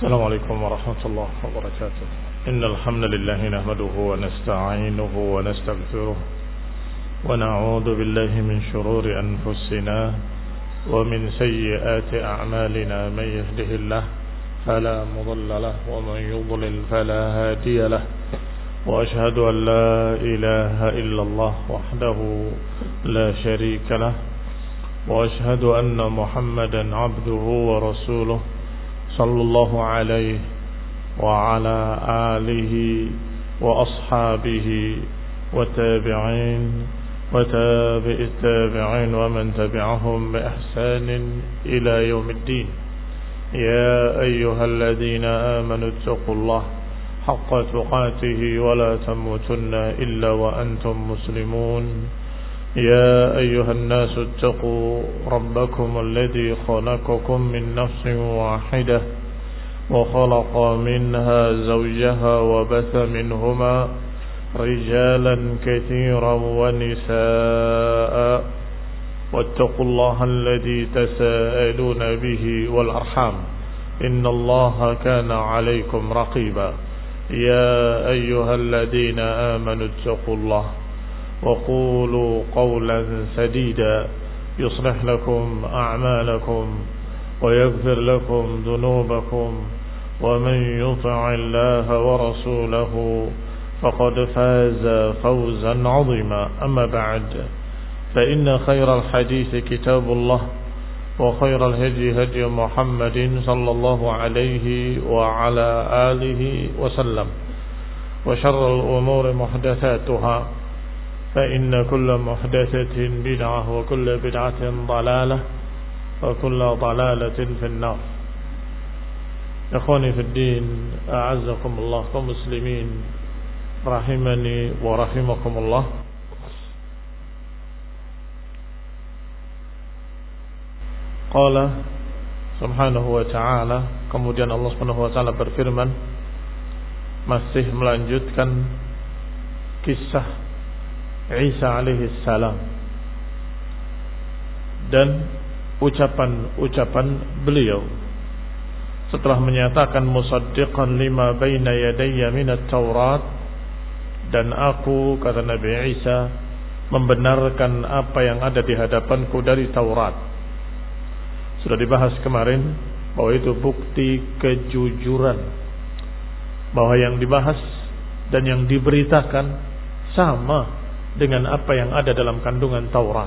السلام عليكم ورحمة الله وبركاته. إن الحمد لله نحمده ونستعينه ونستغفره ونعوذ بالله من شرور أنفسنا ومن سيئات أعمالنا. من يهده الله فلا مضل له ومن يضلل فلا هادي له. وأشهد أن لا إله إلا الله وحده لا شريك له. وأشهد أن محمدا عبده ورسوله صلى الله عليه وعلى آله وأصحابه والتابعين وتابع التابعين ومن تبعهم بإحسان إلى يوم الدين. يا أيها الذين آمنوا اتقوا الله حق تقاته ولا تموتن إلا وأنتم مسلمون. يا أيها الناس اتقوا ربكم الذي خلقكم من نفس واحدة وخلق منها زوجها وبث منهما رجالا كثيرا ونساء واتقوا الله الذي تساءلون به والأرحام إن الله كان عليكم رقيبا. يا أيها الذين آمنوا اتقوا الله وقولوا قولا سديدا يصلح لكم أعمالكم ويغفر لكم ذنوبكم ومن يطع الله ورسوله فقد فاز فوزا عظيما. أما بعد فإن خير الحديث كتاب الله وخير الهدي هدي محمد صلى الله عليه وعلى آله وسلم وشر الأمور محدثاتها فإن كل محدثة بدعة وكل بدعة ضلالة وكل ضلالة في النار. إخواني في الدين أعزكم الله كمسلمين rahimani wa rahimakumullah. Qala subhanahu wa ta'ala, kemudian Allah subhanahu wa ta'ala berfirman, masih melanjutkan kisah Isa alaihi salam dan ucapan-ucapan beliau setelah menyatakan musaddiqan lima baina yadayya minat Taurat, dan aku, kata Nabi Isa, membenarkan apa yang ada di hadapanku dari Taurat. Sudah dibahas kemarin bahwa itu bukti kejujuran, bahwa yang dibahas dan yang diberitakan sama dengan apa yang ada dalam kandungan Taurat.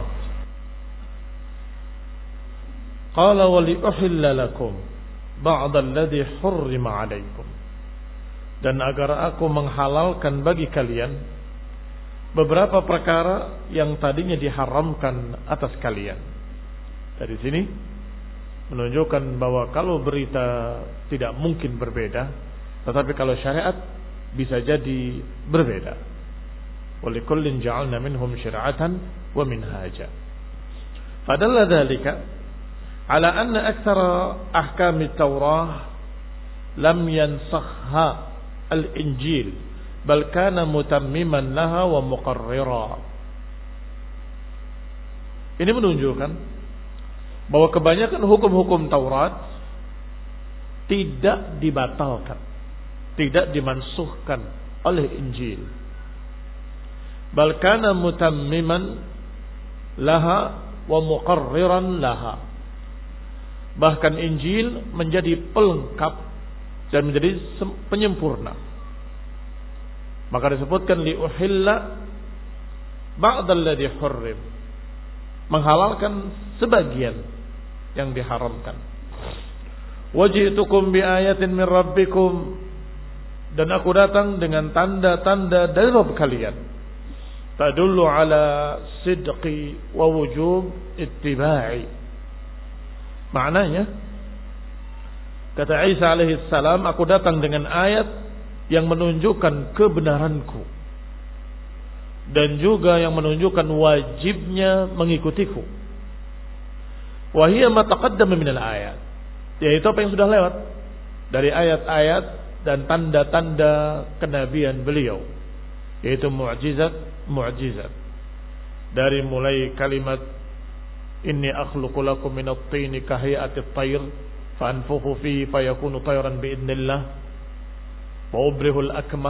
Qala wa li uhilla lakum ba'da alladhi hurrima 'alaykum, dan agar aku menghalalkan bagi kalian beberapa perkara yang tadinya diharamkan atas kalian. Dari sini menunjukkan bahwa kalau berita tidak mungkin berbeda, tetapi kalau syariat bisa jadi berbeda. وَلِكُلٍّ جَعَلْنَا مِنْهُمْ شِرْعَةً وَمِنْهَاجًا. فَدَلَّ ذَلِكَ على أن أكثر أحكام التوراة لم ينسخها الإنجيل بل كان متمما لها ومقررا. Ini menunjukkan bahwa kebanyakan hukum-hukum Taurat tidak dibatalkan, tidak dimansuhkan oleh Injil. Bal kana mutammiman laha wa muqarriran laha. Bahkan Injil menjadi pelengkap dan menjadi penyempurna. Maka disebutkan li uhilla ba'da alladhi hurrim, menghalalkan sebagian yang diharamkan. Waji'tukum bi ayatin min rabbikum, dan aku datang dengan tanda-tanda dari Rabb kalian. Tadullu ala sidqi wa wujub ittiba'i. Maknanya, kata Isa alaihi salam, aku datang dengan ayat yang menunjukkan kebenaranku dan juga yang menunjukkan wajibnya mengikutiku. Wa hiya ma taqaddama minal ayat, yaitu apa yang sudah lewat dari ayat-ayat dan tanda-tanda kenabian beliau, yaitu mu'jizat dari mulai kalimat inni akhluqu lakum minat tini kahiyati at-tayr فأنفخ فيه فيكون طيرا بإذن الله وأبره الأكمة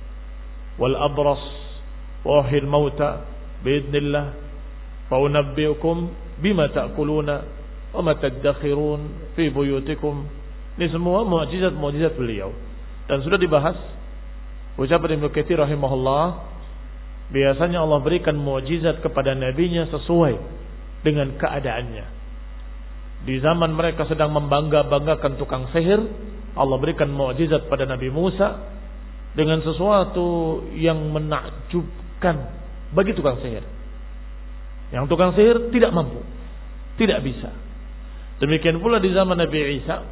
والأبرص وأحيي الموتى بإذن الله فأنبئكم بما تأكلون وما تدخرون في بيوتكم. Ini semua mukjizat-mukjizat beliau. Dan sudah dibahas ucapan Ibnu Katsir rahimahullah, biasanya Allah berikan mukjizat kepada nabinya sesuai dengan keadaannya. Di zaman mereka sedang membangga-banggakan tukang sihir, Allah berikan mukjizat pada Nabi Musa dengan sesuatu yang menakjubkan bagi tukang sihir. Yang tukang sihir tidak mampu, tidak bisa. Demikian pula di zaman Nabi Isa,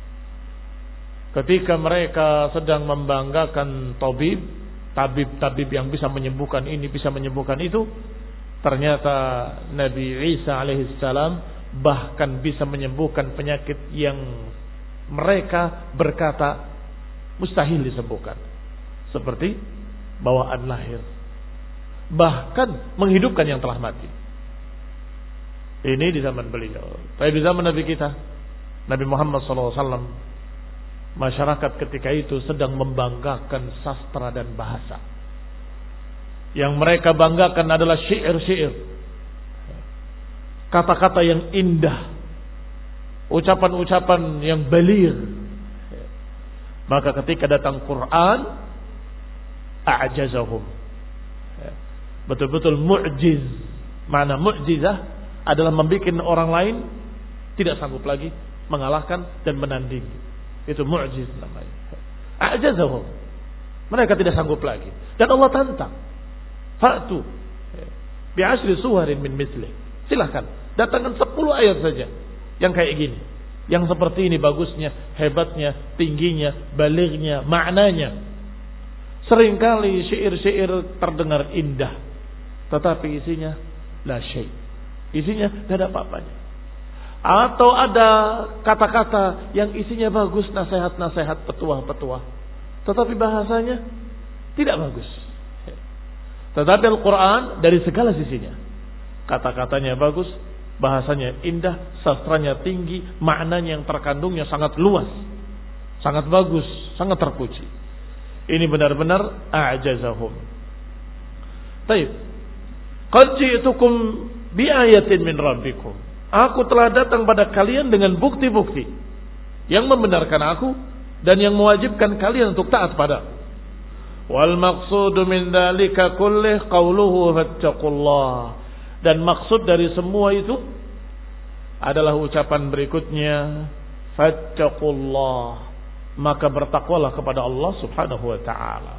ketika mereka sedang membanggakan tabib yang bisa menyembuhkan ini, bisa menyembuhkan itu, ternyata Nabi Isa alaihissalam bahkan bisa menyembuhkan penyakit yang mereka berkata mustahil disembuhkan, seperti bawaan lahir, bahkan menghidupkan yang telah mati. Ini di zaman beliau. Tapi di zaman Nabi kita, Nabi Muhammad SAW, masyarakat ketika itu sedang membanggakan sastra dan bahasa. Yang mereka banggakan adalah syair-syair, kata-kata yang indah, ucapan-ucapan yang baligh. Maka ketika datang Quran, a'jazahum, betul-betul mu'jiz. Mana mu'jizah adalah membuat orang lain tidak sanggup lagi mengalahkan dan menandingi. Itu mu'jiz namanya. A'jazahum, mereka tidak sanggup lagi. Dan Allah tantang, fa'tu bi'ashri suwarin min mislih. Silahkan, datangkan 10 ayat saja yang kayak gini, yang seperti ini bagusnya, hebatnya, tingginya, balighnya, maknanya. Seringkali syair-syair terdengar indah, tetapi isinya la syai', isinya tidak ada apa-apanya. Atau ada kata-kata yang isinya bagus, nasihat-nasihat, petuah-petuah, tetapi bahasanya tidak bagus. Tetapi Al-Quran dari segala sisinya, kata-katanya bagus, bahasanya indah, sastranya tinggi, maknanya yang terkandungnya sangat luas, sangat bagus, sangat terpuji. Ini benar-benar a'jazahum. Baik. Qad ji'tukum bi ayatin min rabbikum. Aku telah datang pada kalian dengan bukti-bukti yang membenarkan aku dan yang mewajibkan kalian untuk taat padaku. Wal maqsudu min dzalika kullih qauluhu fattaqullah. Dan maksud dari semua itu adalah ucapan berikutnya, fattaqullah, maka bertakwalah kepada Allah Subhanahu wa taala.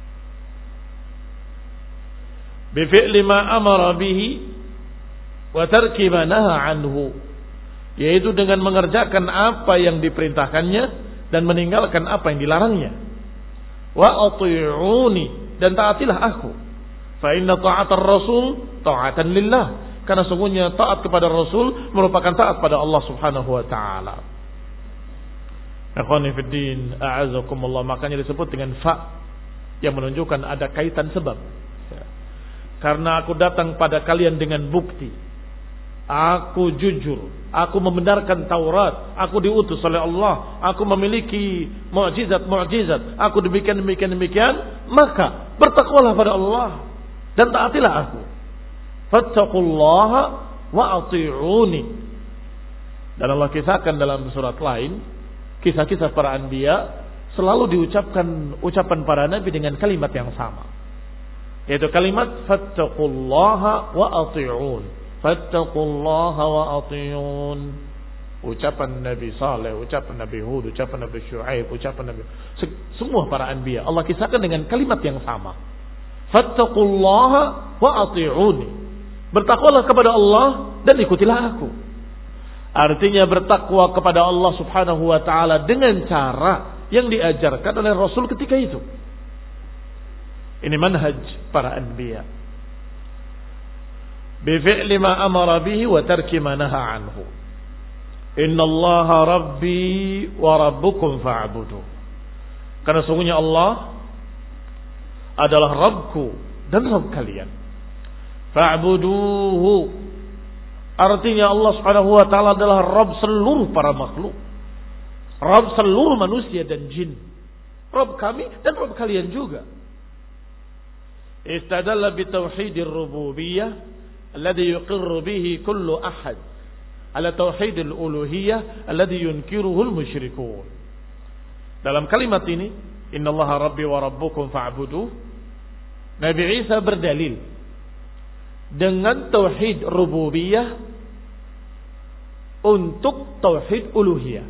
Bi fi'li ma amara bihi wa tarki ma naha anhu, yaitu dengan mengerjakan apa yang diperintahkannya dan meninggalkan apa yang dilarangnya. Wa ati'uni, dan taatilah aku. Fa inna ta'atar rasul ta'atan lillah, karena sungguhnya taat kepada Rasul merupakan taat pada Allah Subhanahu wa taala. Akhwani fid din, a'azakumullah, makanya disebut dengan fa yang menunjukkan ada kaitan sebab. Karena aku datang pada kalian dengan bukti, aku jujur, aku membenarkan Taurat, aku diutus oleh Allah, aku memiliki mukjizat, aku demikian, maka bertakwalah pada Allah dan taatilah aku. Fattaqullaha wa ati'uni. Dan Allah kisahkan dalam surat lain, kisah-kisah para anbiya selalu diucapkan ucapan para nabi dengan kalimat yang sama, yaitu kalimat fattaqullaha wa ati'un. Fattaqullaha wa ati'un. Ucapan Nabi Saleh, ucapan Nabi Hud, ucapan Nabi Syuaib, ucapan Nabi, semua para anbiya Allah kisahkan dengan kalimat yang sama. Fattaqullaha wa ati'uni. Bertakwalah kepada Allah dan ikutilah aku. Artinya bertakwa kepada Allah Subhanahu wa taala dengan cara yang diajarkan oleh Rasul ketika itu. Ini manhaj para anbiya. Bi fi'li ma amara bihi wa tarki ma naha anhu. Innallaha rabbi wa rabbukum fa'budu. Karena sungguhnya Allah adalah Rabbku dan Rabb kalian. Fa'buduhu. Artinya Allah Subhanahu wa taala adalah Rabb seluruh para makhluk. Rabb seluruh manusia dan jin. Rabb kami dan Rabb kalian juga. Istadalla bitauhidir rububiyyah alladhi yuqirru bihi kullu ahad ala tauhidil uluhiyyah alladhi yunkiruhul musyrikun. Dalam kalimat ini, innallaha rabbi wa rabbukum fa'buduh, Nabi Isa berdalil dengan tauhid rububiyah untuk tauhid uluhiyah.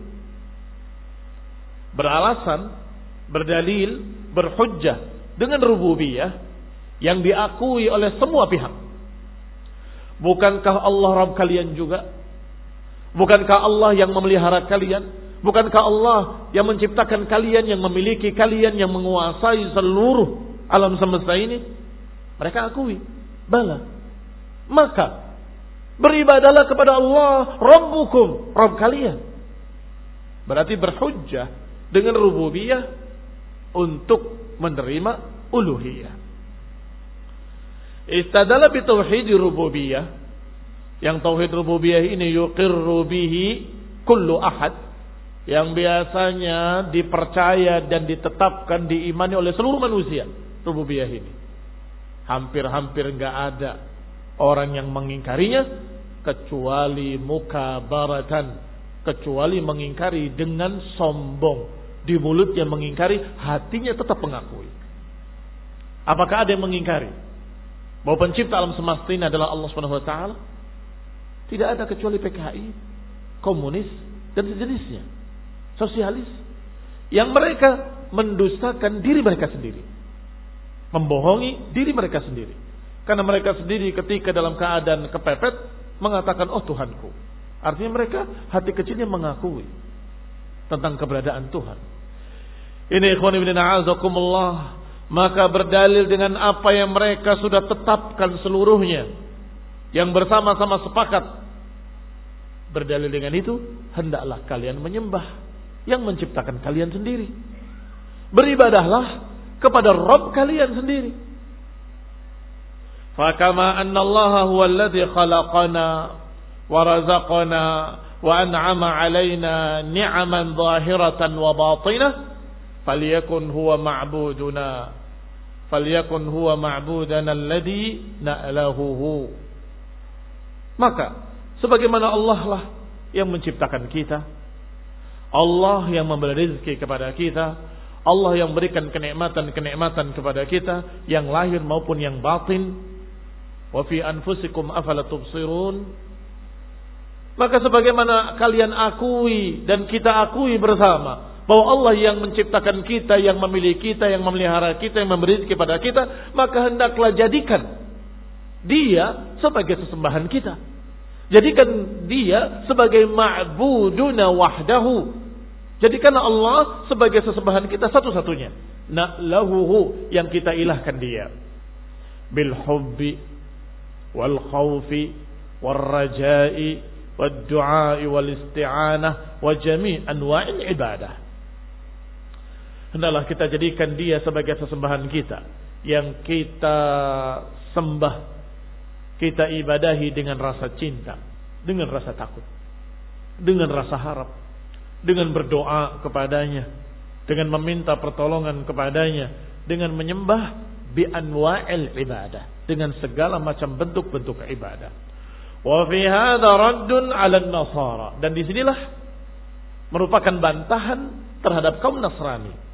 Beralasan, berdalil, berhujjah dengan rububiyah yang diakui oleh semua pihak. Bukankah Allah Rabb kalian juga? Bukankah Allah yang memelihara kalian? Bukankah Allah yang menciptakan kalian, yang memiliki kalian, yang menguasai seluruh alam semesta ini? Mereka akui. Bala. Maka beribadalah kepada Allah Rabbukum, Rabb kalian. Berarti berhujjah dengan rububiyah untuk menerima uluhiyah. Istadala bi tauhid rububiyah, yang tauhid rububiyah ini yuqirru bihi kullu ahad, yang biasanya dipercaya dan ditetapkan, diimani oleh seluruh manusia. Rububiyah ini hampir-hampir enggak ada orang yang mengingkarinya kecuali mukabaratan, kecuali mengingkari dengan sombong. Di mulutnya mengingkari, hatinya tetap mengakui. Apakah ada yang mengingkari bahwa pencipta alam semesta ini adalah Allah Subhanahu wa taala? Tidak ada kecuali PKI, komunis dan sejenisnya, sosialis, yang mereka mendustakan diri mereka sendiri, membohongi diri mereka sendiri. Karena mereka sendiri ketika dalam keadaan kepepet mengatakan, oh Tuhanku. Artinya mereka hati kecilnya mengakui tentang keberadaan Tuhan. Ini ikhwan ibn a'azakumullah. Maka berdalil dengan apa yang mereka sudah tetapkan seluruhnya, yang bersama-sama sepakat, berdalil dengan itu, hendaklah kalian menyembah yang menciptakan kalian sendiri. Beribadahlah kepada Rabb kalian sendiri. Fakama anna Allah huwa alladhi khalaqana wa razaqana wa an'ama alaina ni'aman zahiratan wa batinah, falyakun huwa ma'buduna, falyakun huwa ma'budana alladhi na'lahuhu. Maka sebagaimana Allah lah yang menciptakan kita, Allah yang memberi rezeki kepada kita, Allah yang berikan kenikmatan-kenikmatan kepada kita, yang lahir maupun yang batin. Wa fi anfusikum afala tubsirun. Maka sebagaimana kalian akui dan kita akui bersama bahwa Allah yang menciptakan kita, yang memiliki kita, yang memelihara kita, yang memberi kepada kita, maka hendaklah jadikan Dia sebagai sesembahan kita. Jadikan Dia sebagai ma'buduna wahdahu. Jadikanlah Allah sebagai sesembahan kita satu-satunya. Na'lahuhu, yang kita ilahkan Dia. Bil hubbi wal khawfi wal raja'i wal du'a'i wal isti'anah wa jami' anwa'il ibadah. Hendaklah kita jadikan Dia sebagai sesembahan kita, yang kita sembah, kita ibadahi dengan rasa cinta, dengan rasa takut, dengan rasa harap, dengan berdoa kepadanya, dengan meminta pertolongan kepadanya, dengan menyembah bi anwa'il ibadah, dengan segala macam bentuk-bentuk ibadah. Wa fi hadza raddun 'ala an-nasara, dan disinilah merupakan bantahan terhadap kaum Nasrani.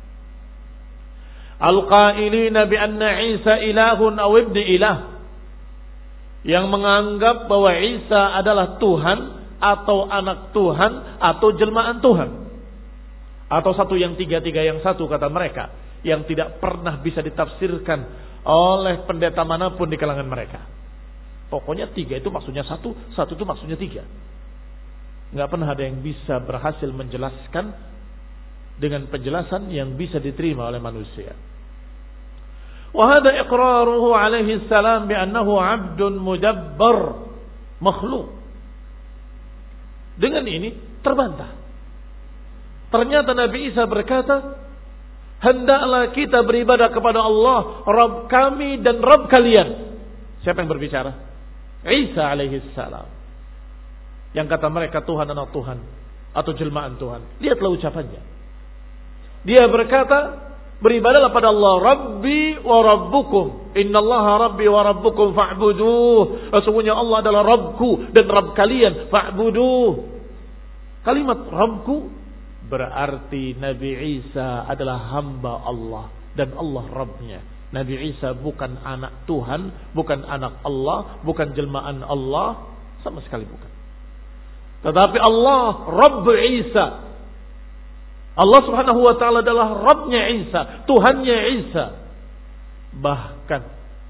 Al-qailina bi anna Isa ilahun aw ibnu ilah, yang menganggap bahwa Isa adalah Tuhan atau anak Tuhan atau jelmaan Tuhan, atau satu yang tiga yang satu, kata mereka, yang tidak pernah bisa ditafsirkan oleh pendeta manapun di kalangan mereka. Pokoknya tiga itu maksudnya satu, satu itu maksudnya tiga. Nggak pernah ada yang bisa berhasil menjelaskan dengan penjelasan yang bisa diterima oleh manusia. Wa hada iqraruhu alaihi salam bi annahu 'abdun mudabbar makhluk. Dengan ini terbantah. Ternyata Nabi Isa berkata, hendaklah kita beribadah kepada Allah, Rabb kami dan Rabb kalian. Siapa yang berbicara? Isa alaihi salam. Yang kata mereka Tuhan anak Tuhan. atau jelmaan Tuhan. Lihatlah ucapannya. Dia berkata, beribadahlah pada Allah, Rabbi wa Rabbukum. Innallaha Rabbi wa Rabbukum fa'buduh. Sesungguhnya Allah adalah Rabbku dan Rabb kalian, fa'buduh. Kalimat Rabbku berarti Nabi Isa adalah hamba Allah dan Allah Rabbnya. Nabi Isa bukan anak Tuhan, bukan anak Allah, bukan jelmaan Allah, sama sekali bukan. Tetapi Allah Rabb Isa. Allah Subhanahu wa taala adalah Rabbnya Isa, Tuhannya Isa. Bahkan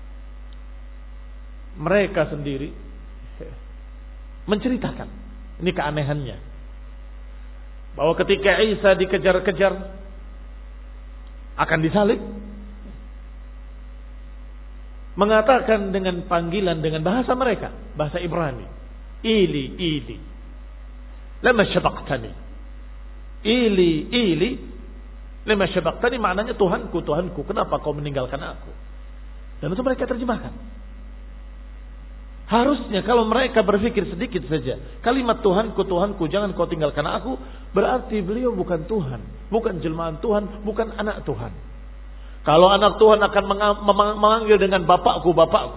mereka sendiri menceritakan, ini keanehannya, bahwa ketika Isa dikejar-kejar akan disalib, mengatakan dengan panggilan dengan bahasa mereka, bahasa Ibrani, Ili lama syabaqtani. Ili lama syabaqtani maknanya Tuhanku, kenapa kau meninggalkan aku? Dan itu mereka terjemahkan. Harusnya kalau mereka berpikir sedikit saja, kalimat Tuhanku, jangan kau tinggalkan aku, berarti beliau bukan Tuhan, bukan jelmaan Tuhan, bukan anak Tuhan. Kalau anak Tuhan akan memanggil dengan bapakku.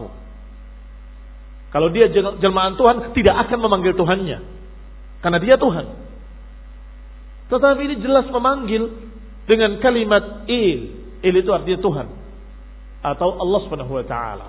Kalau dia jelmaan Tuhan, tidak akan memanggil Tuhannya, karena dia Tuhan. Tetapi ini jelas memanggil dengan kalimat Il itu artinya Tuhan atau Allah Subhanahu wa taala.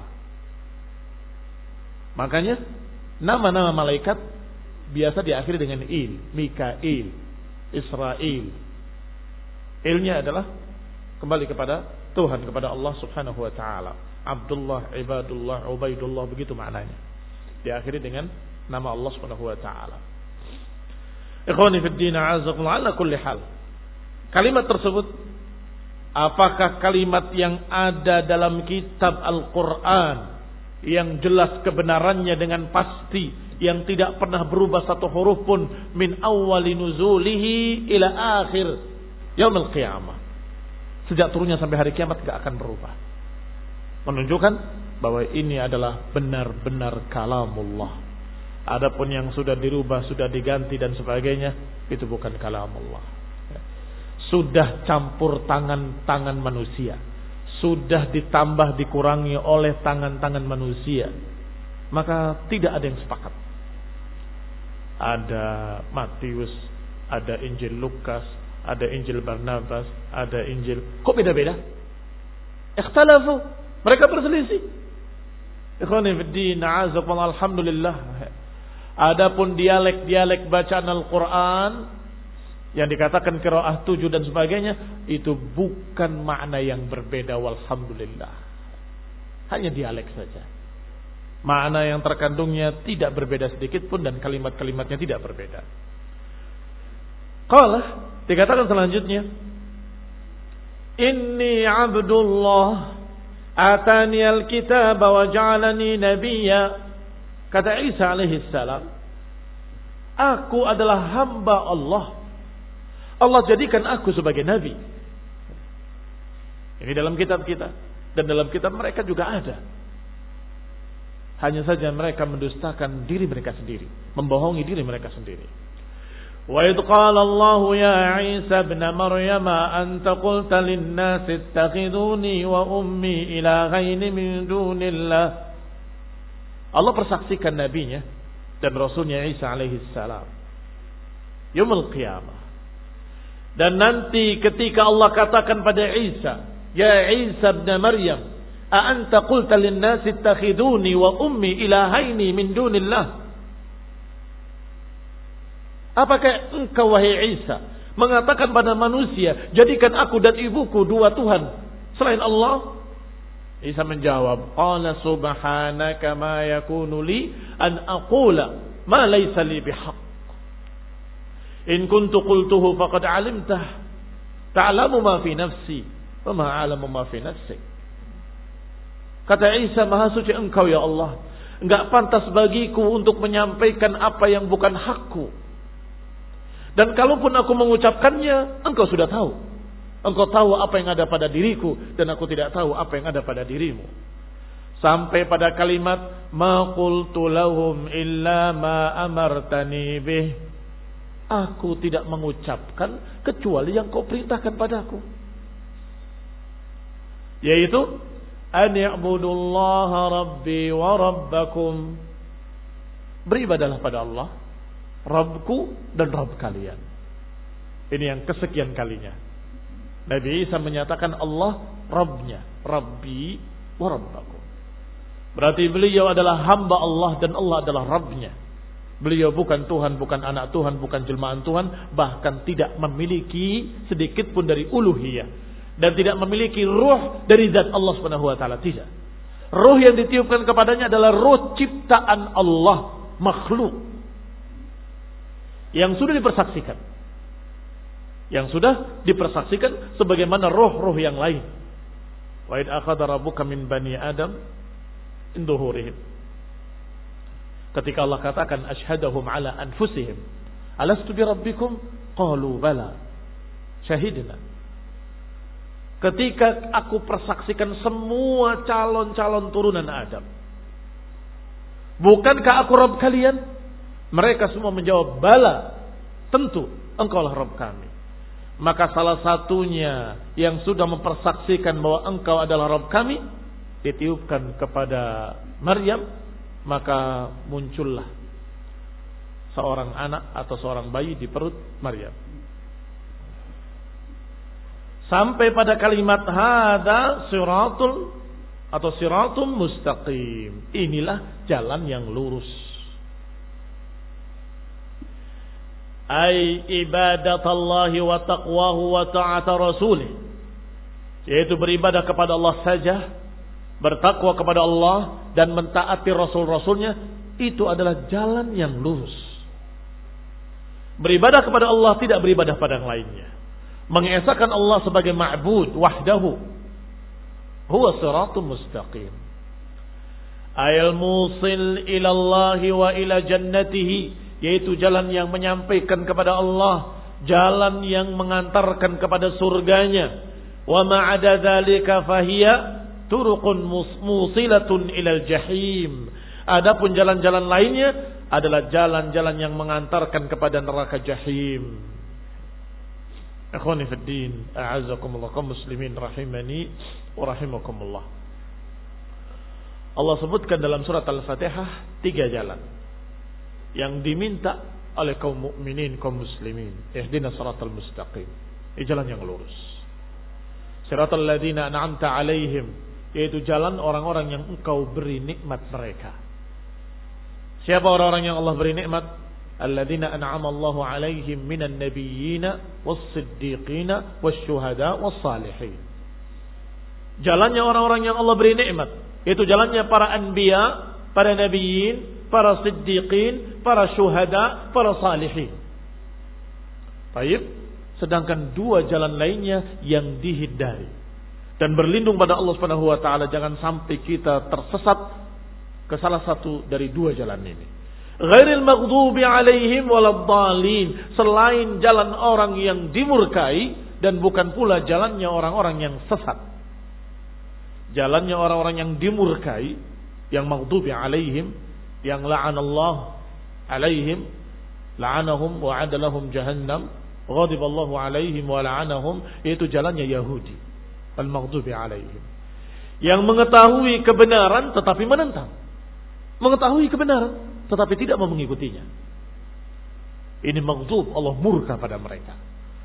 Makanya nama-nama malaikat biasa diakhiri dengan Il, Mikail, Israel. Il-nya adalah kembali kepada Tuhan, kepada Allah Subhanahu wa taala. Abdullah, Ibadullah, Ubaidullah, begitu maknanya. Diakhiri dengan nama Allah Subhanahu wa taala. Ikhwani fid din, a'azakumullah, ala kulli hal. Kalimat tersebut apakah kalimat yang ada dalam kitab Al-Qur'an yang jelas kebenarannya dengan pasti, yang tidak pernah berubah satu huruf pun min awwali nuzulihi ila akhir yaumil qiyamah. Sejak turunnya sampai hari kiamat tidak akan berubah. Menunjukkan bahwa ini adalah benar-benar kalamullah. Adapun yang sudah dirubah, sudah diganti dan sebagainya, itu bukan kalamullah. Sudah campur tangan manusia, sudah ditambah dikurangi oleh tangan manusia, maka tidak ada yang sepakat. Ada Matius, ada Injil Lukas, ada Injil Barnabas, ada Injil, kok beda-beda? Ikhtalafu, mereka berselisih. Ikhwani fid din, a'azakumullah, alhamdulillah. Adapun dialek bacaan Al-Quran yang dikatakan qiraah 7 dan sebagainya, itu bukan makna yang berbeda, walhamdulillah. Hanya dialek saja. Makna yang terkandungnya tidak berbeda sedikit pun dan kalimat-kalimatnya tidak berbeda. Qala, dikatakan selanjutnya, Inni abdullah atani al-kitaba wa ja'alani nabiyya. Kata Isa alaihi salam, aku adalah hamba Allah. Allah jadikan aku sebagai nabi. Ini dalam kitab kita dan dalam kitab mereka juga ada. Hanya saja mereka mendustakan diri mereka sendiri, membohongi diri mereka sendiri. Wa idh qala Allah ya Isa ibn Maryam anta qulta lin-nasi ittakhiduni wa ummi ilahaini min dunillah. Allah persaksikan nabinya dan rasulnya Isa alaihi salam yaumul qiyamah. Dan nanti ketika Allah katakan pada Isa, ya Isa ibn Maryam, a anta qulta lin-nasi ittakhiduni wa ummi ilahaini min dunillah. Apakah engkau wahai Isa mengatakan pada manusia, jadikan aku dan ibuku dua Tuhan selain Allah? Isa menjawab, qala subhanaka ma yakunu li an aqula ma laysa li bihaq. In kuntu qultuhu faqad alimtah. Ta'lamu ma fi nafsi wa ma a'lamu ma fi nafsik. Kata Isa, maha suci engkau ya Allah. Enggak pantas bagiku untuk menyampaikan apa yang bukan hakku. Dan kalaupun aku mengucapkannya, engkau sudah tahu. Engkau tahu apa yang ada pada diriku dan aku tidak tahu apa yang ada pada dirimu. Sampai pada kalimat ma qultu lahum illa ma amartani bih. Aku tidak mengucapkan kecuali yang kau perintahkan padaku. Yaitu an ya'budullaha rabbi wa rabbakum. Beribadahlah pada Allah, Rabbku dan Rabb kalian. Ini yang kesekian kalinya. Nabi Isa menyatakan Allah Rabbnya, Rabbi wa Rabbakum. Berarti beliau adalah hamba Allah dan Allah adalah Rabbnya. Beliau bukan Tuhan, bukan anak Tuhan, bukan jelmaan Tuhan, bahkan tidak memiliki sedikit pun dari uluhiyah dan tidak memiliki ruh dari zat Allah Subhanahu wa taala, tidak. Ruh yang ditiupkan kepadanya adalah ruh ciptaan Allah, makhluk yang sudah dipersaksikan. Yang sudah dipersaksikan sebagaimana roh-roh yang lain. Wa id akhadha rabbuka min bani Adam min dhuhurihim. Ketika Allah katakan asyhadahum ala anfusihim alastu bi rabbikum qalu bala syahidna. Ketika aku persaksikan semua calon-calon turunan Adam, bukankah aku Rabb kalian? Mereka semua menjawab bala, tentu engkaulah Rabb kami. Maka salah satunya yang sudah mempersaksikan bahwa engkau adalah Rabb kami ditiupkan kepada Maryam. Maka muncullah seorang anak atau seorang bayi di perut Maryam. Sampai pada kalimat hada siratul atau siratum mustaqim. Inilah jalan yang lurus. Ay ibadatallahi wa taqwahu wa ta'ata rasulih. Yaitu beribadah kepada Allah saja, bertakwa kepada Allah dan mentaati Rasul-Rasulnya, itu adalah jalan yang lurus. Beribadah kepada Allah, tidak beribadah pada yang lainnya. Mengesahkan Allah sebagai ma'bud wahdahu. Huwa siratum mustaqim. Ayal musil ilallahi wa ila jannatihi. Yaitu jalan yang menyampaikan kepada Allah. Jalan yang mengantarkan kepada surganya. Wa ma'ada dhalika fahiyya turuqun musilatun ilal jahim. Adapun jalan-jalan lainnya adalah jalan-jalan yang mengantarkan kepada neraka jahim. Ikhwani fid din, a'azzakumullah kaum muslimin rahimani wa rahimakumullah. Allah sebutkan dalam surat Al-Fatihah 3 jalan yang diminta oleh kaum mukminin, kaum muslimin. Ihdinas siratal mustaqim. Ini jalan yang lurus. Siratal ladzina an'amta 'alaihim, yaitu jalan orang-orang yang engkau beri nikmat mereka. Siapa orang-orang yang Allah beri nikmat? Alladzina an'ama Allahu 'alaihim minan nabiyyina was-siddiqina wasyuhada was-salihin. Jalannya orang-orang yang Allah beri nikmat, yaitu jalannya para anbiya, para nabiyyin, para siddiqin, para syuhada, para salihin. Baik, sedangkan 2 jalan lainnya yang dihindari. Dan berlindung pada Allah Subhanahu wa taala jangan sampai kita tersesat ke salah satu dari 2 jalan ini. Ghairil maghdubi alaihim waladdallin, selain jalan orang yang dimurkai dan bukan pula jalannya orang-orang yang sesat. Jalannya orang-orang yang dimurkai, yang maghdubi alaihim, yang la'anallahu alaihim, la'anahum wa 'adalahum jahannam, ghadiballahu alaihim wa la'anahum, yaitu jalannya Yahudi. Al-maghdubi alaihim, yang mengetahui kebenaran tetapi menentang, mengetahui kebenaran tetapi tidak mau mengikutinya. Ini maghdub, Allah murka pada mereka.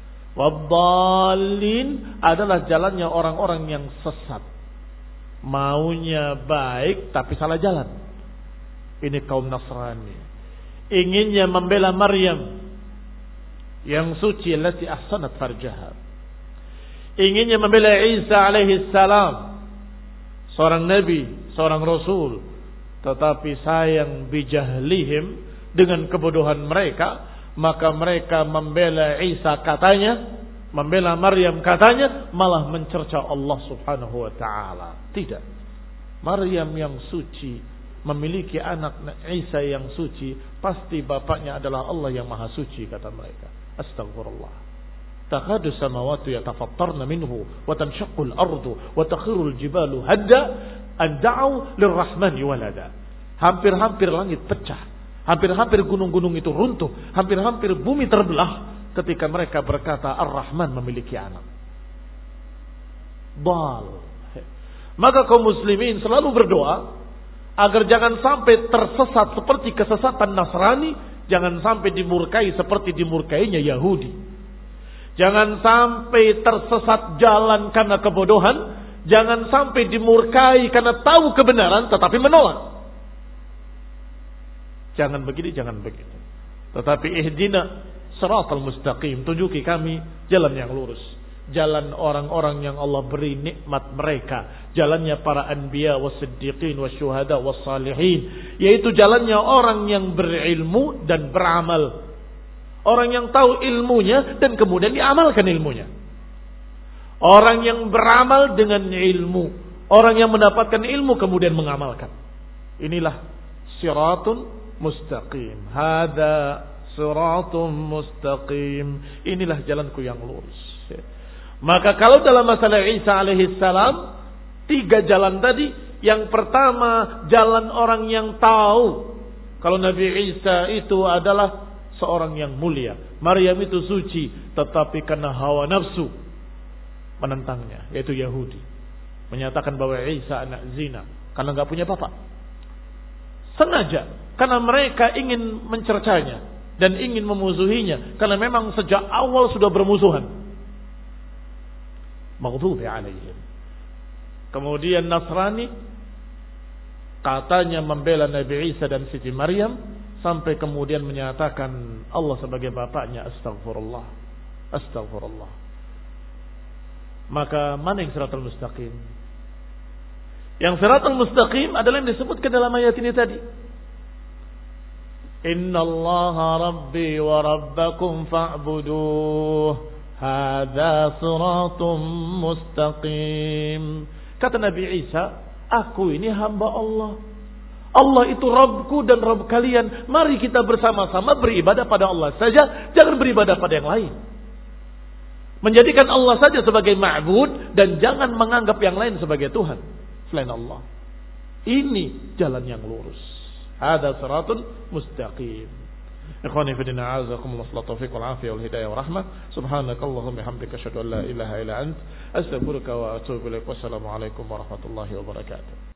Waddallin adalah jalannya orang-orang yang sesat, maunya baik tapi salah jalan. Ini kaum Nasrani, inginnya membela Maryam yang suci, allati ahsanat farjaha, inginnya membela Isa alaihi salam, seorang nabi, seorang rasul, tetapi sayang bijahlihim, dengan kebodohan mereka, maka mereka membela Isa katanya, membela Maryam katanya, malah mencerca Allah Subhanahu wa taala. Tidak. Maryam yang suci memiliki anak Isa yang suci, pasti bapaknya adalah Allah yang maha suci, kata mereka. Astagfirullah. Takadu samawati yatafattarna minhu wa tanshaqqu al-ardu wa takhiru al-jibalu hadda an da'u lirrahmani walada. Hampir-hampir langit pecah, Hampir-hampir gunung-gunung itu runtuh. Hampir-hampir bumi terbelah ketika mereka berkata Ar-Rahman memiliki anak. Maka kaum muslimin selalu berdoa agar jangan sampai tersesat seperti kesesatan Nasrani, jangan sampai dimurkai seperti dimurkainya Yahudi. Jangan sampai tersesat jalan karena kebodohan, jangan sampai dimurkai karena tahu kebenaran tetapi menolak. Jangan begini, jangan begitu. Tetapi ihdina siratal mustaqim, tunjuki kami jalan yang lurus. Jalan orang-orang yang Allah beri nikmat mereka. Jalannya para anbiya was-siddiqin was-syuhada was-salihin. Yaitu jalannya orang yang berilmu dan beramal. Orang yang tahu ilmunya dan kemudian diamalkan ilmunya. Orang yang beramal dengan ilmu. Orang yang mendapatkan ilmu kemudian mengamalkan. Inilah siratun mustaqim. Hada siratun mustaqim. Inilah jalanku yang lurus. Maka kalau dalam masalah Isa alaihi salam, 3 jalan tadi. Yang pertama, jalan orang yang tahu kalau Nabi Isa itu adalah seorang yang mulia. Maryam itu suci, tetapi karena hawa nafsu menentangnya, yaitu Yahudi. Menyatakan bahwa Isa anak zina karena gak punya bapak. Sengaja, karena mereka ingin mencercanya dan ingin memusuhinya, karena memang sejak awal sudah bermusuhan. Maghdubi alaihim. Kemudian Nasrani katanya membela Nabi Isa dan Siti Maryam, sampai kemudian menyatakan Allah sebagai bapaknya. Astagfirullah. Astagfirullah. Maka mana yang siratal mustaqim? Yang siratal mustaqim adalah yang disebutkan dalam ayat ini tadi. Inna Allaha Rabbi wa Rabbakum fa'buduh. Hadza siratum mustaqim. Kata Nabi Isa, aku ini hamba Allah. Allah itu Rabbku dan Rabb kalian. Mari kita bersama-sama beribadah pada Allah saja, jangan beribadah pada yang lain. Menjadikan Allah saja sebagai ma'bud dan jangan menganggap yang lain sebagai Tuhan selain Allah. Ini jalan yang lurus. Hadza siratun mustaqim. Ikhwani fi din, a'azakumullah, taufiq wal afiyah wal hidayah wa rahmah. Subhanakallahumma bihamdika asyhadu an la ilaha illa ant, astaghfiruka wa atubu ilaik. Wassalamu alaikum warahmatullahi wabarakatuh.